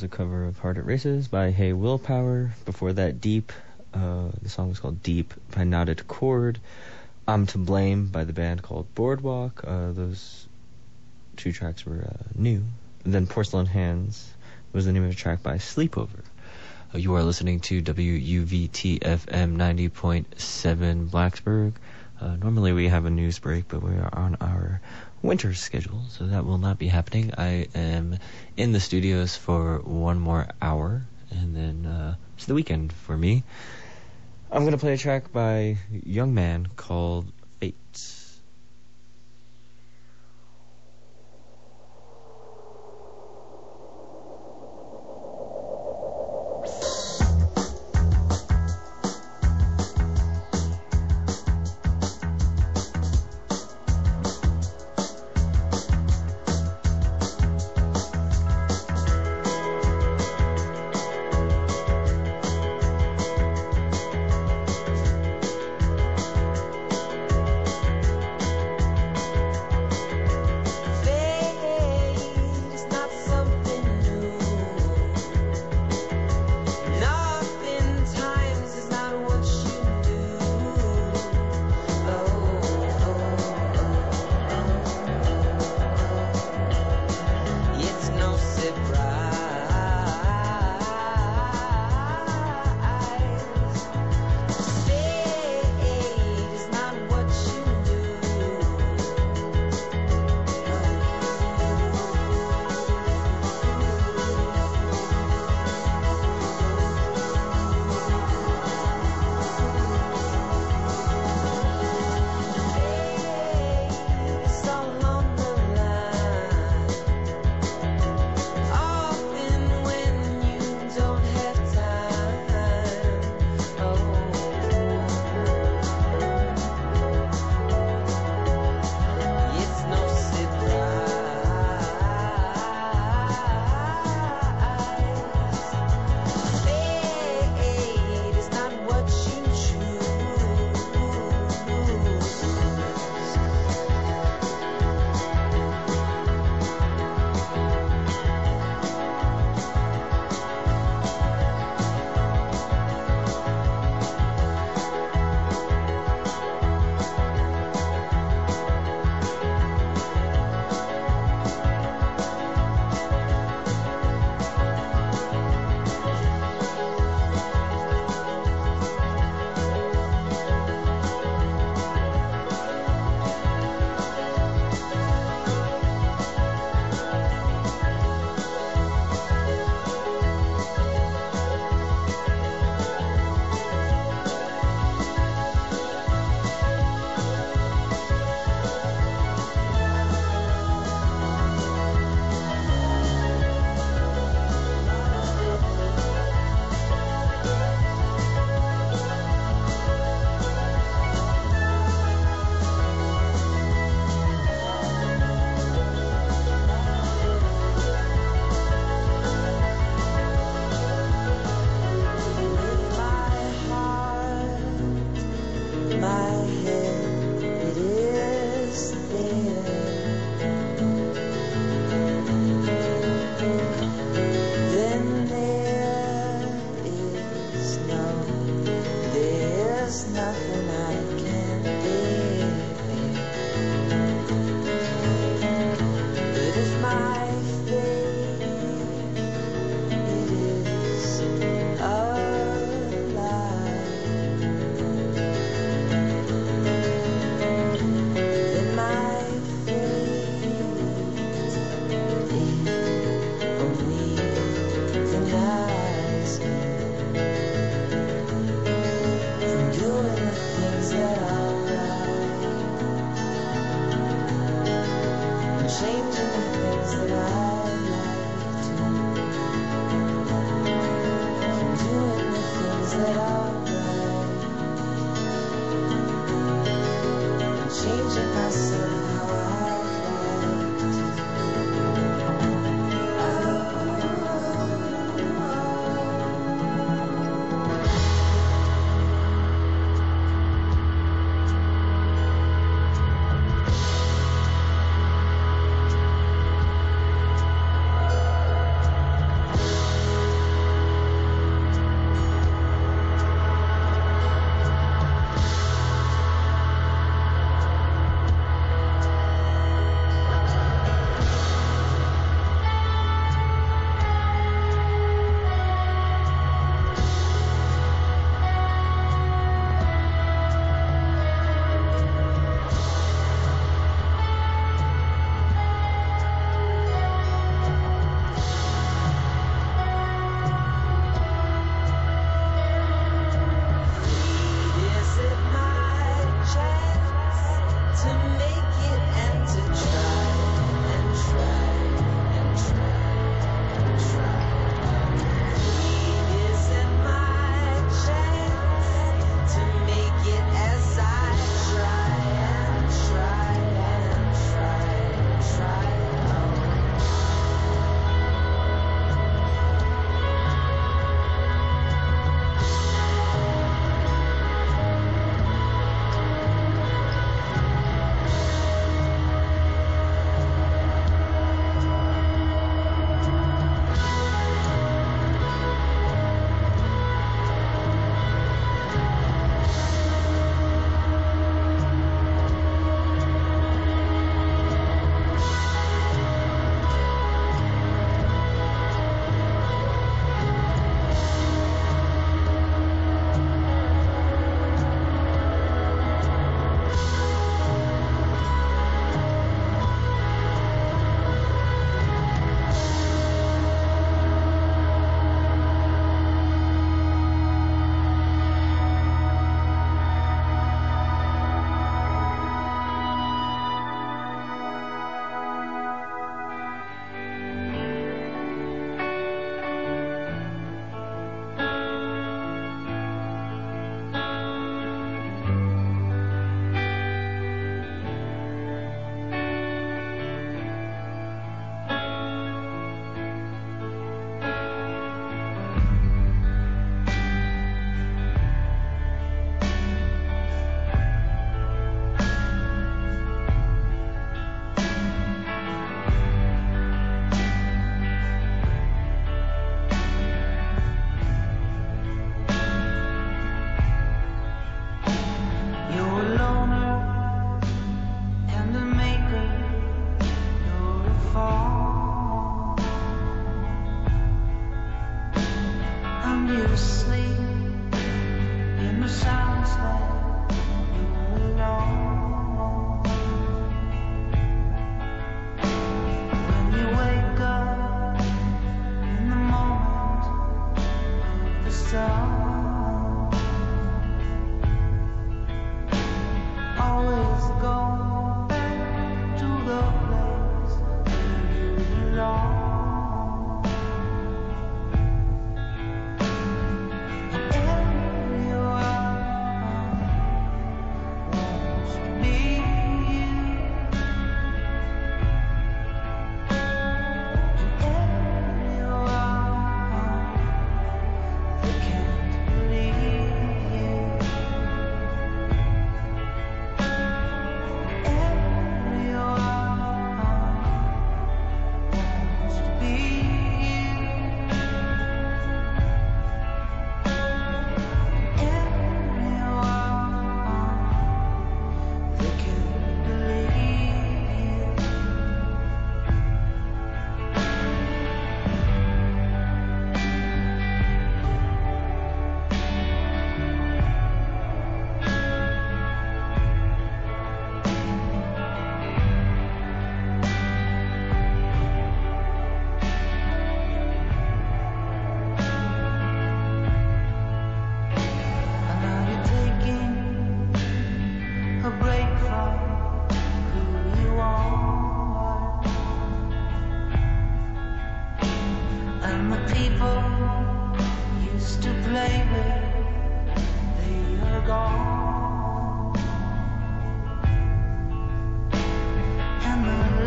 was a cover of Heart It Races by Hey Willpower. Before that, Deep. The song was called Deep by Knotted Chord. I'm to Blame by the band called Boardwalk. Those two tracks were new. And then Porcelain Hands was the name of a track by Sleepover. You are listening to WUVT-FM 90.7 Blacksburg. Normally we have a news break, but we are on our winter schedule, so that will not be happening. I am in the studios for one more hour, and then it's the weekend for me. I'm going to play a track by a young man called Fate.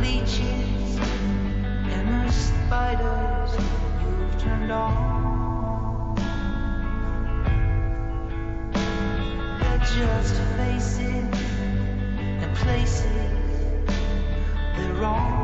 leeches and the spiders you've turned on. They're just faces and places they're wrong.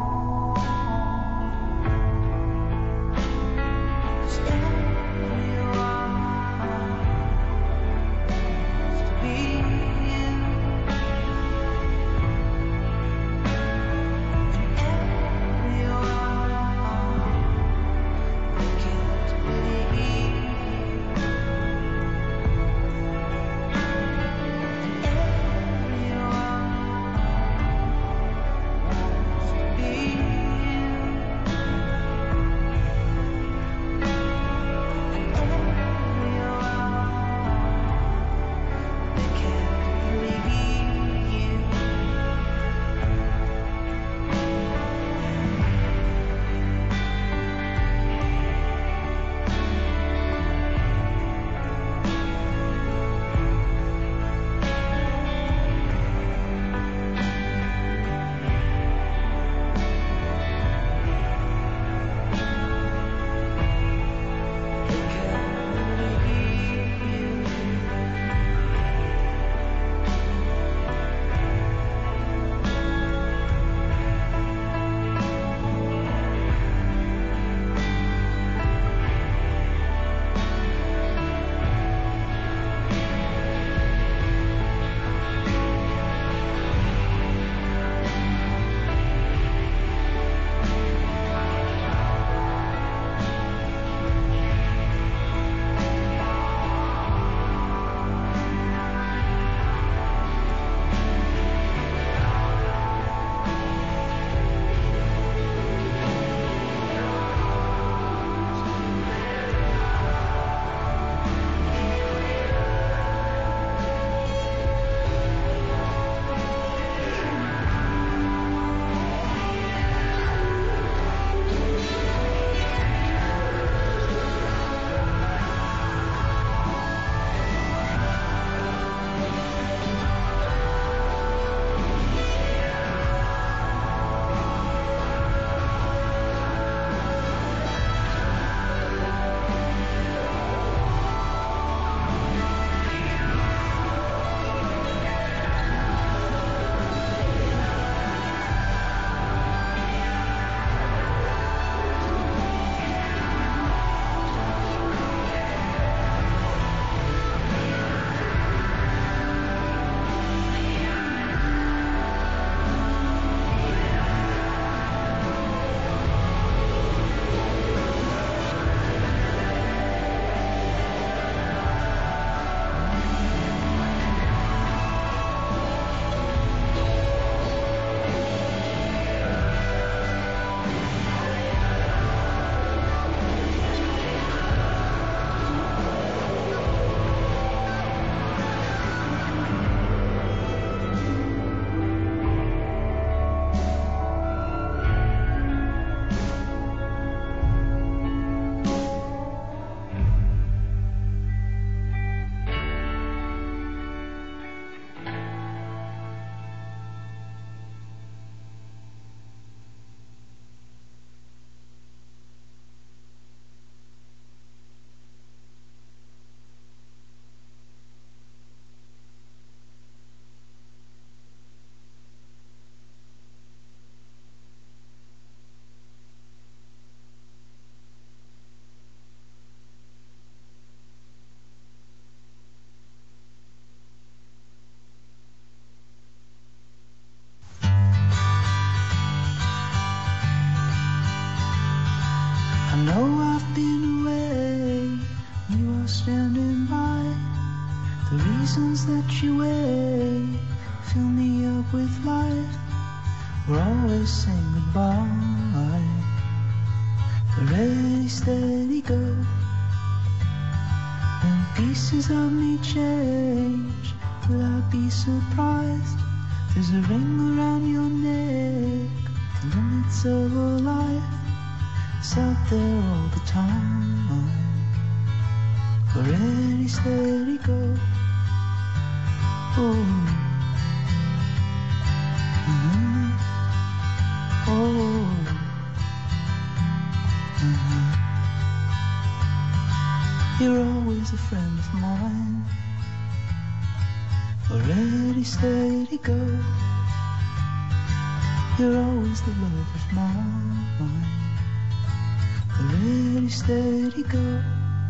that you weigh fill me up with life. We're always saying goodbye. But ready, steady, go. When pieces of me change, will I be surprised? There's a ring around your neck. The limits of a life is out there all the time. But ready, steady, go. Oh. Mm-hmm. Oh, you're always a friend of mine. Already steady go. You're always the love of mine. Already steady go.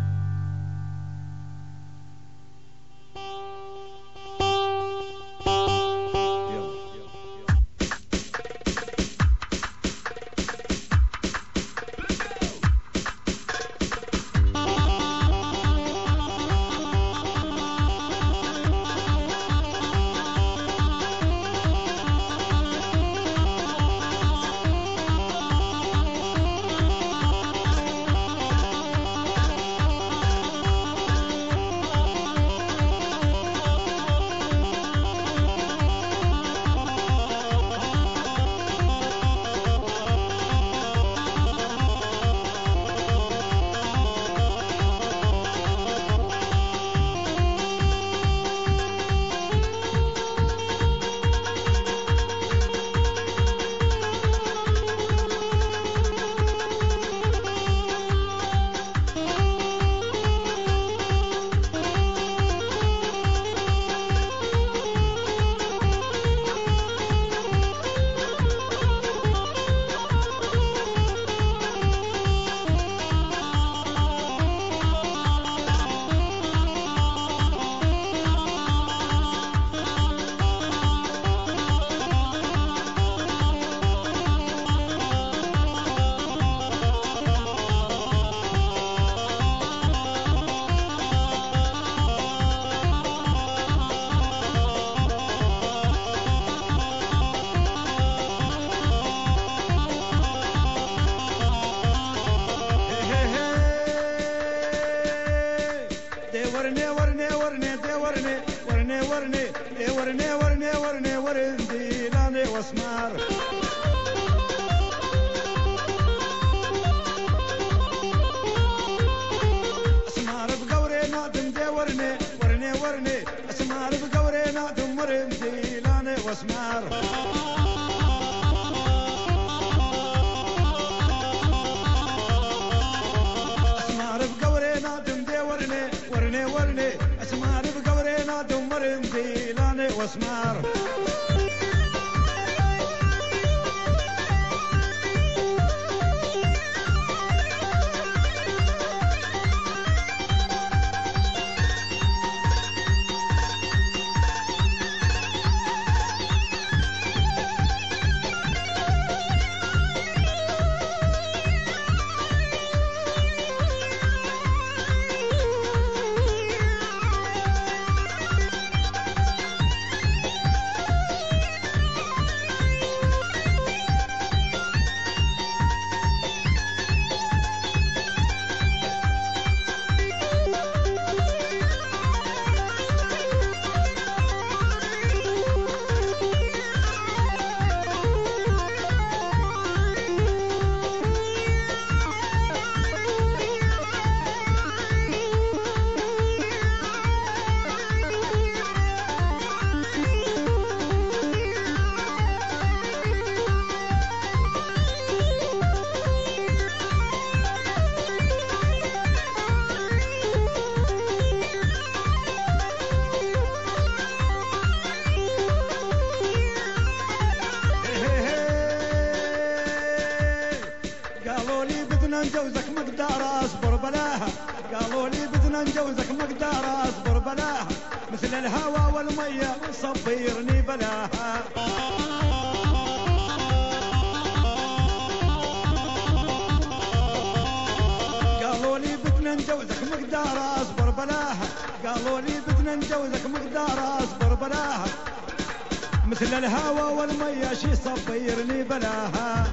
مثل الهوى والمية شي صبيرني بلاها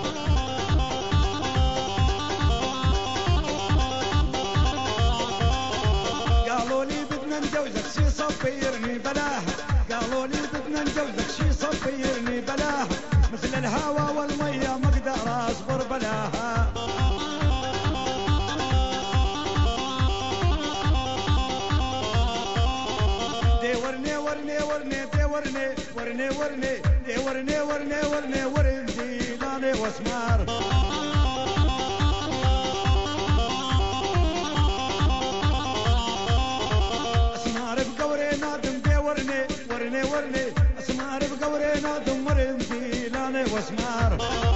قالوا لي بدنا نجوزك شي صبيرني بلاها قالوا لي بدنا نجوزك شي صبيرني بلاها مثل الهوى والمية ما اقدر اصبر بلاها ورني ورني ورني ورني ورني ورني ورني ورني ورني ورني ورني لا واسمار اسمار بقوري نادم دي ورني ورني ورني اسمار بقوري نادم ورني لاني واسمار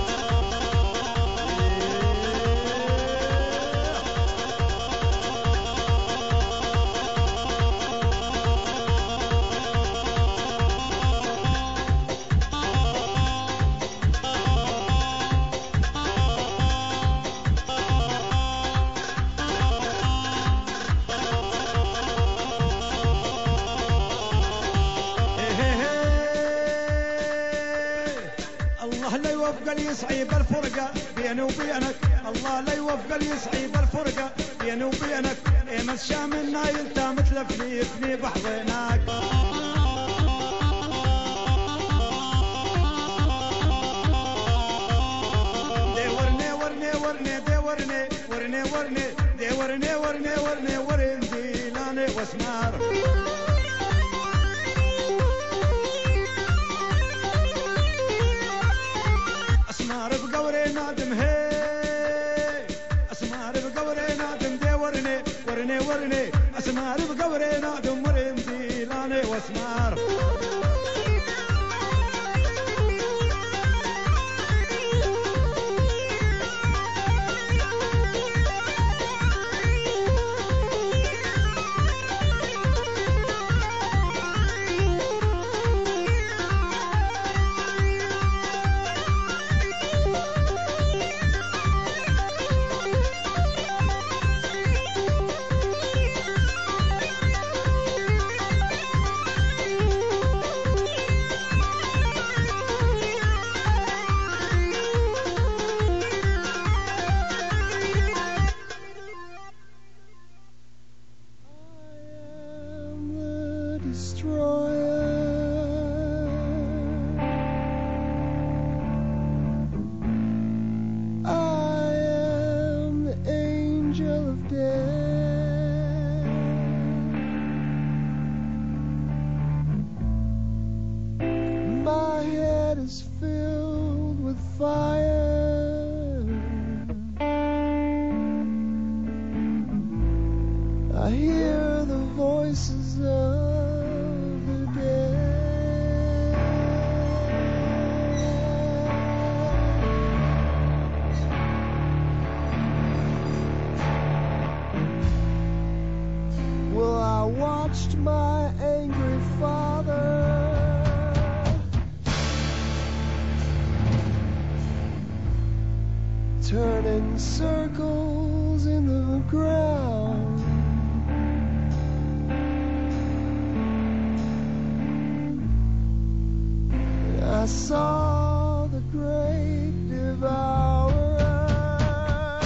الله لا يوفق لي يصعيب الفرقة بيني وبينك الله لا يوفق لي يصعيب الفرقة بيني وبينك مس شام النايل تا مثل فني بحضناك دي ورني ورني ورني دي ورني ورني ورني دي ورني ورني ورني ورني دي لاني واسمار اسمار بقوري نادم هي اسمار بقوري نادم دي ورني ورني ورني اسمار بقوري نادم ورني دي لاني واسمار I hear the voices of the dead. Well, I watched my angry father turning circles in the ground. I saw the great devourer.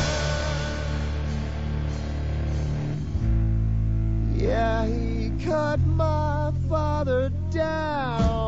Yeah, he cut my father down.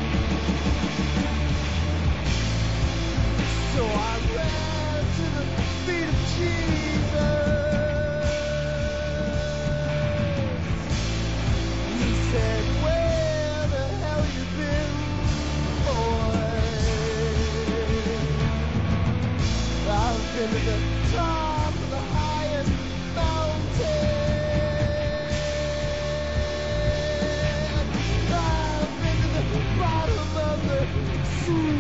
So I ran to the feet of Jesus. He said, where the hell you been, boy? I've been to the top of the highest mountain. I've been to the bottom of the sea.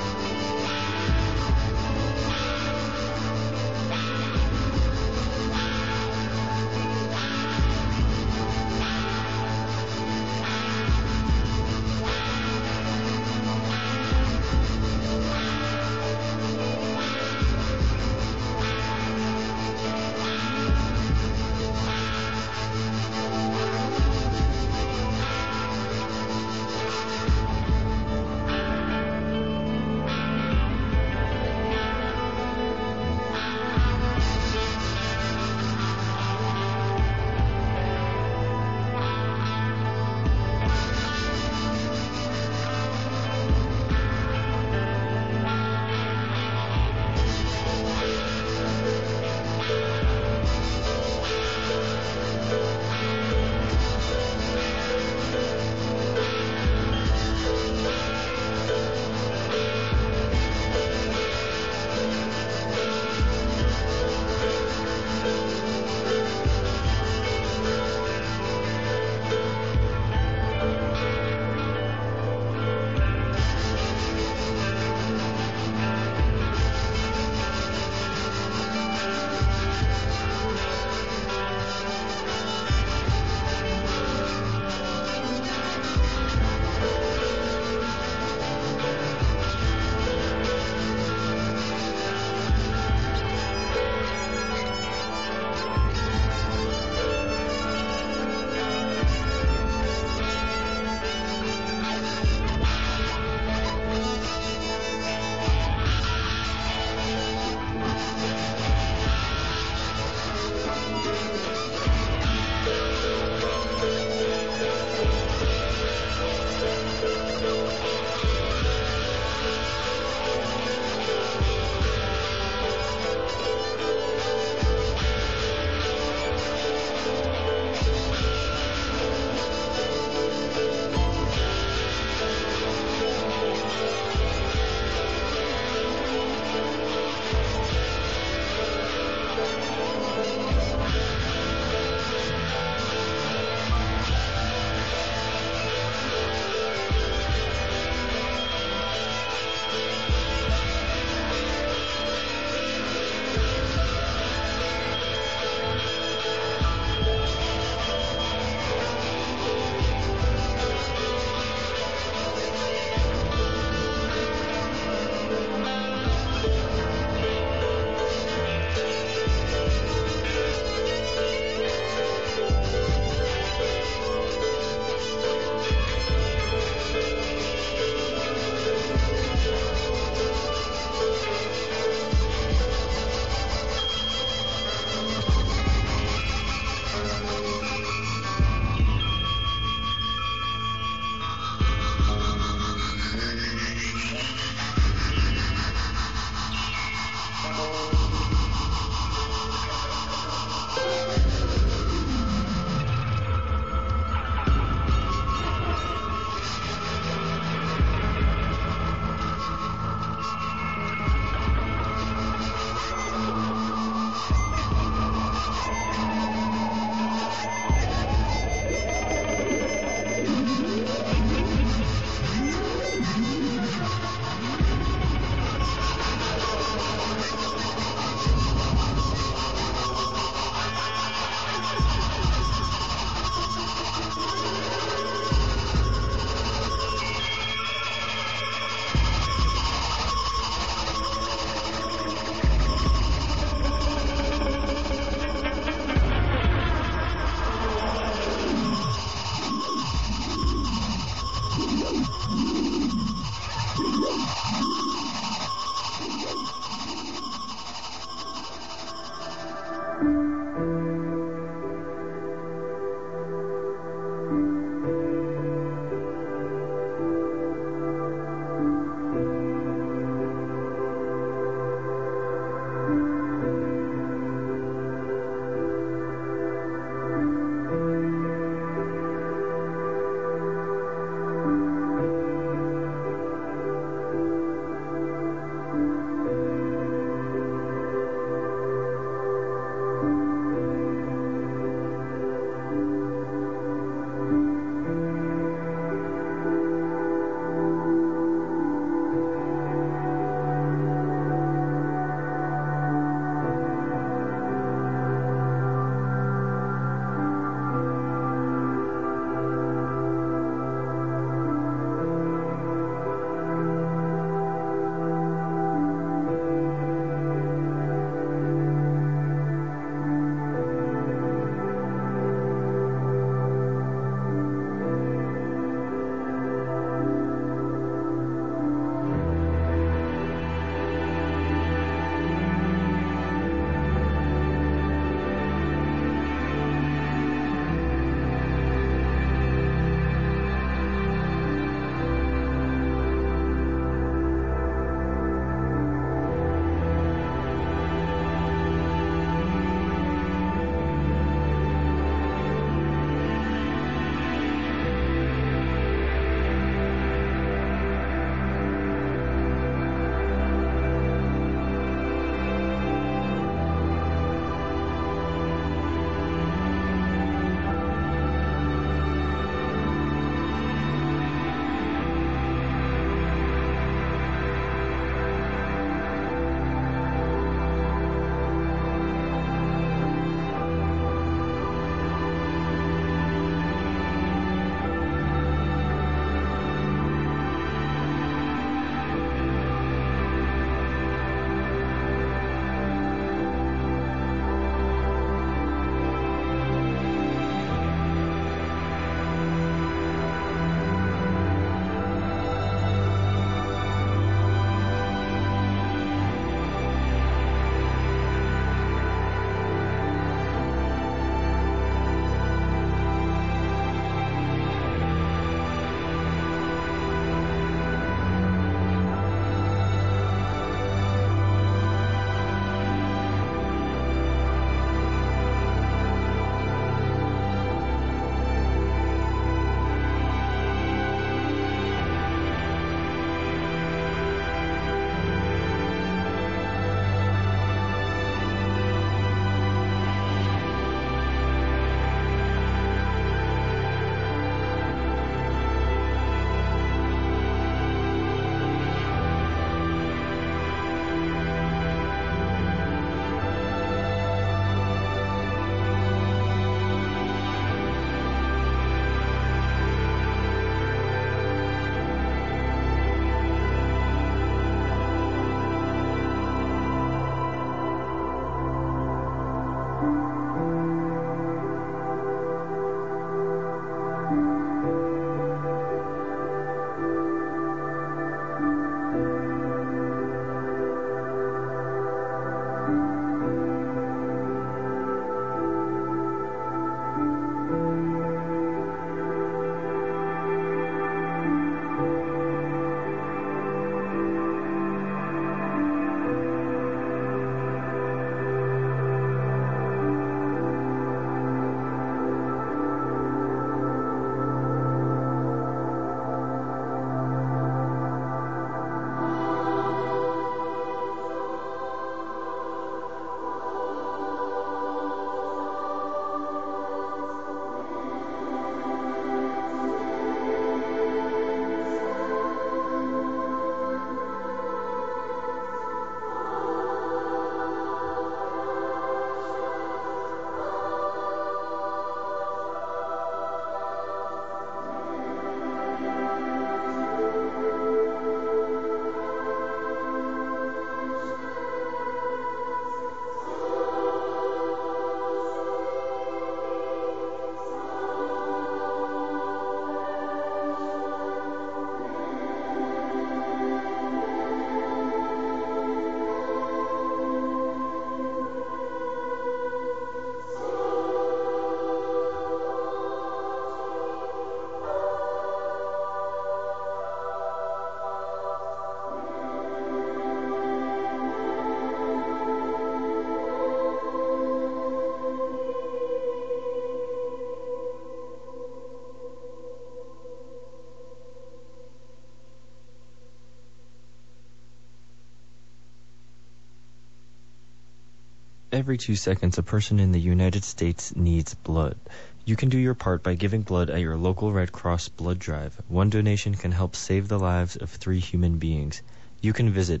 every 2 seconds, a person in the United States needs blood. You can do your part by giving blood at your local Red Cross blood drive. One donation can help save the lives of 3 human beings. You can visit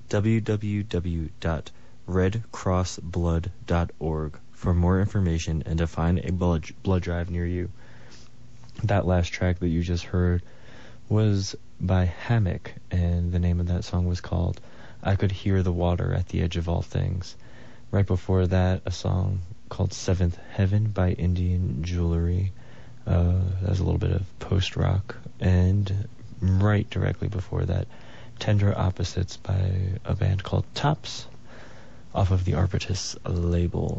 www.redcrossblood.org for more information and to find a blood drive near you. That last track that you just heard was by Hammock, and the name of that song was called I Could Hear the Water at the Edge of All Things. Right before that, a song called Seventh Heaven by Indian Jewelry. That was a little bit of post-rock. And right directly before that, Tender Opposites by a band called Tops off of the Arbitus label.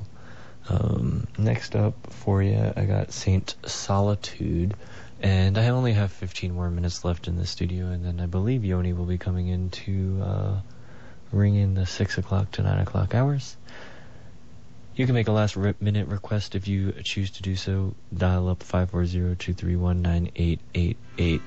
Next up for you, I got Saint Solitude. And I only have 15 more minutes left in the studio, and then I believe Yoni will be coming in to ring in the 6 o'clock to 9 o'clock hours. You can make a last-minute request if you choose to do so. Dial up 540-231-9888.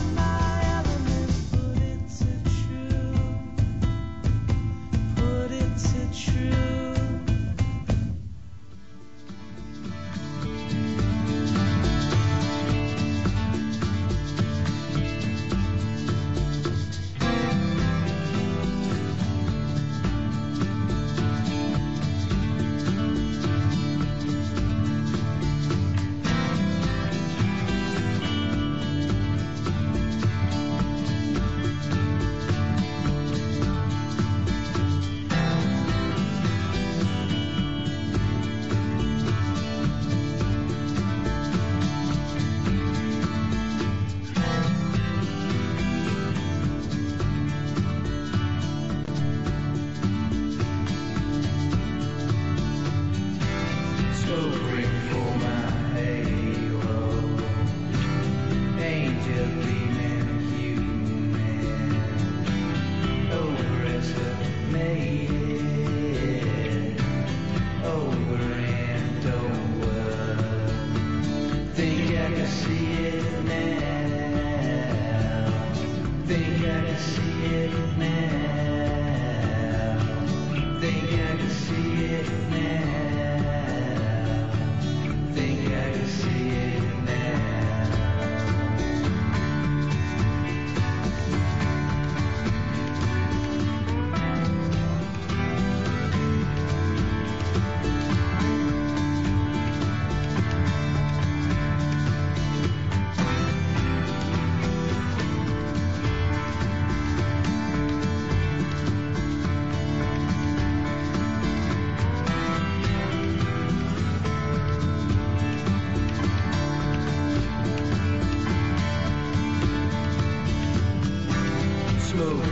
Put it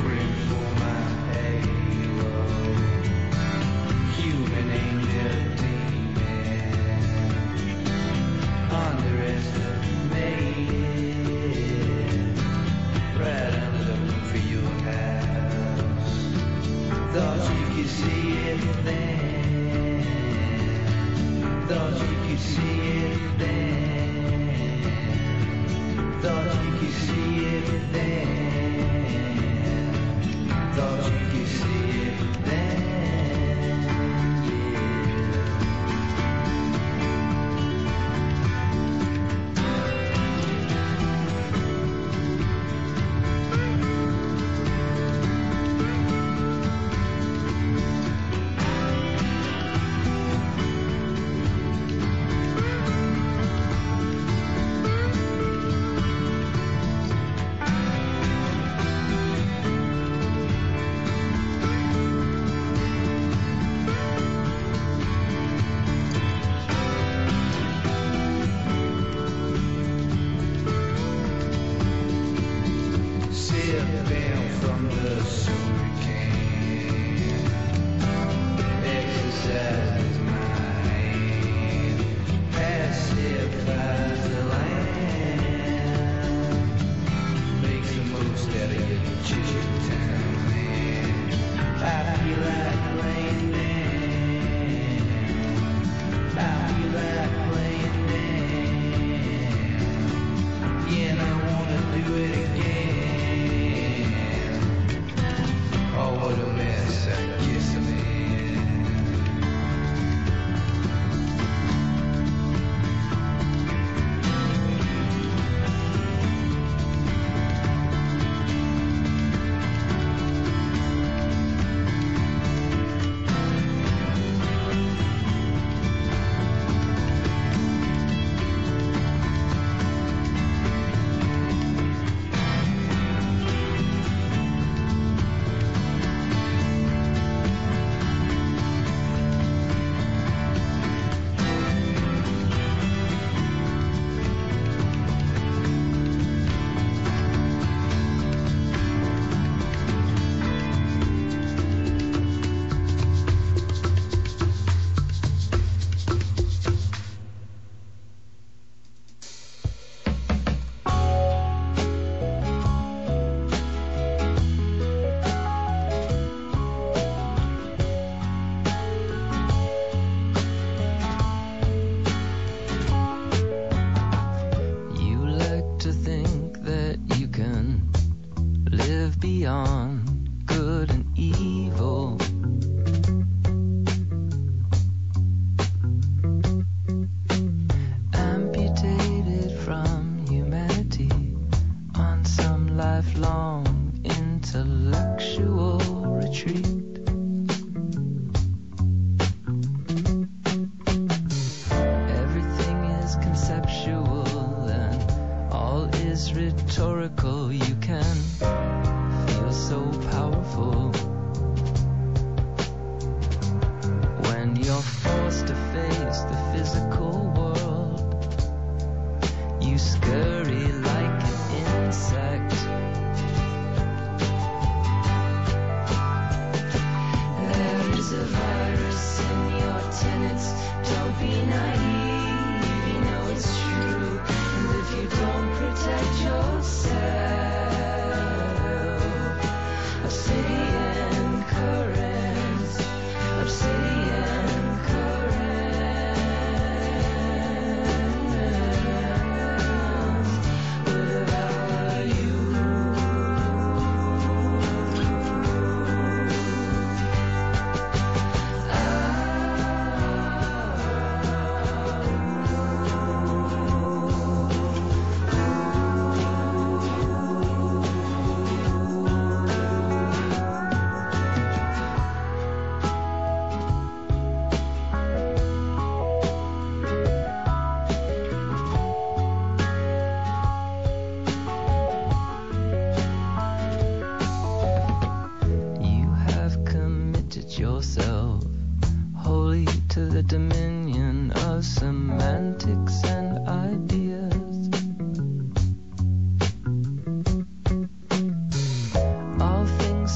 All things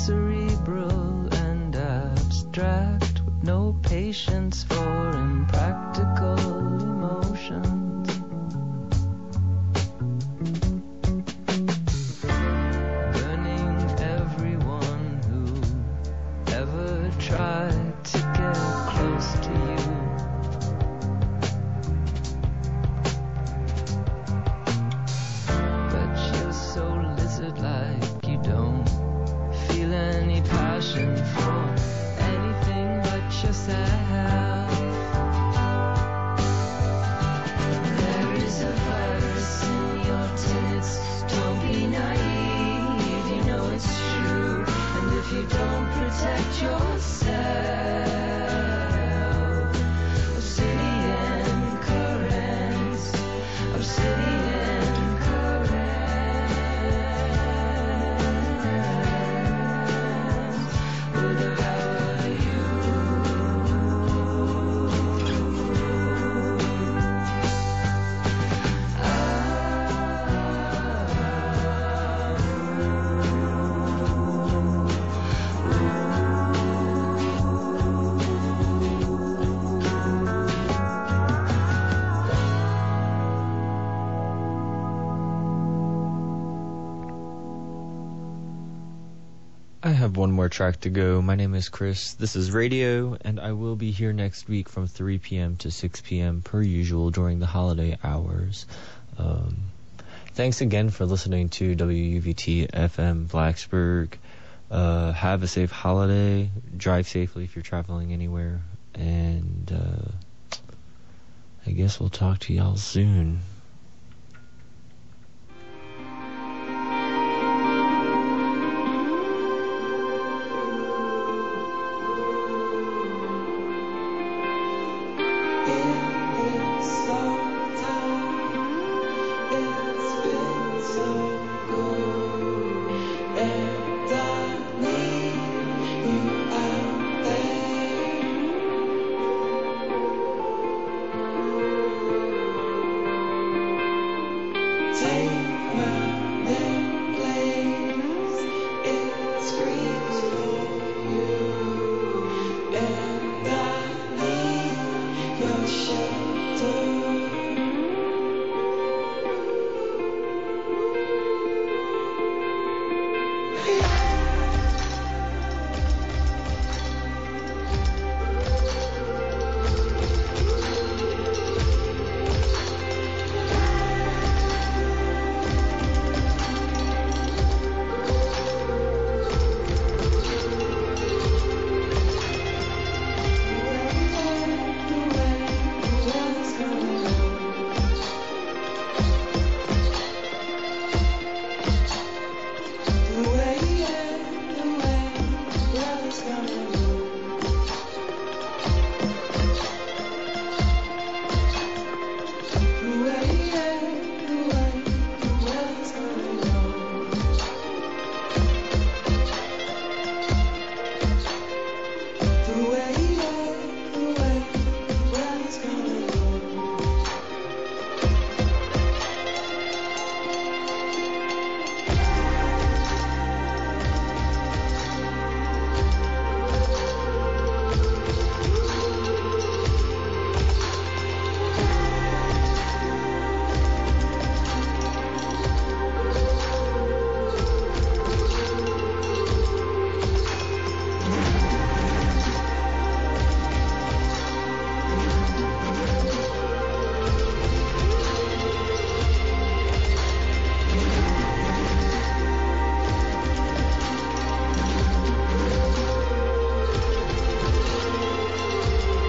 abstract with no patience for impractical emotions. Burning everyone who ever tried to get close to you. But you're so lizard-like, you don't feel any passion for anything but yourself. There is a virus in your tinnitus. Don't be naive, you know it's true. And if you don't protect yourself, obsidian currents, obsidian currents will devour you. I have one more track to go. My name is Chris. This is Radio, and I will be here next week from 3 p.m. to 6 p.m. per usual during the holiday hours. Thanks again for listening to WUVT FM Blacksburg. Have a safe holiday. Drive safely if you're traveling anywhere. And I guess we'll talk to y'all soon. Gonna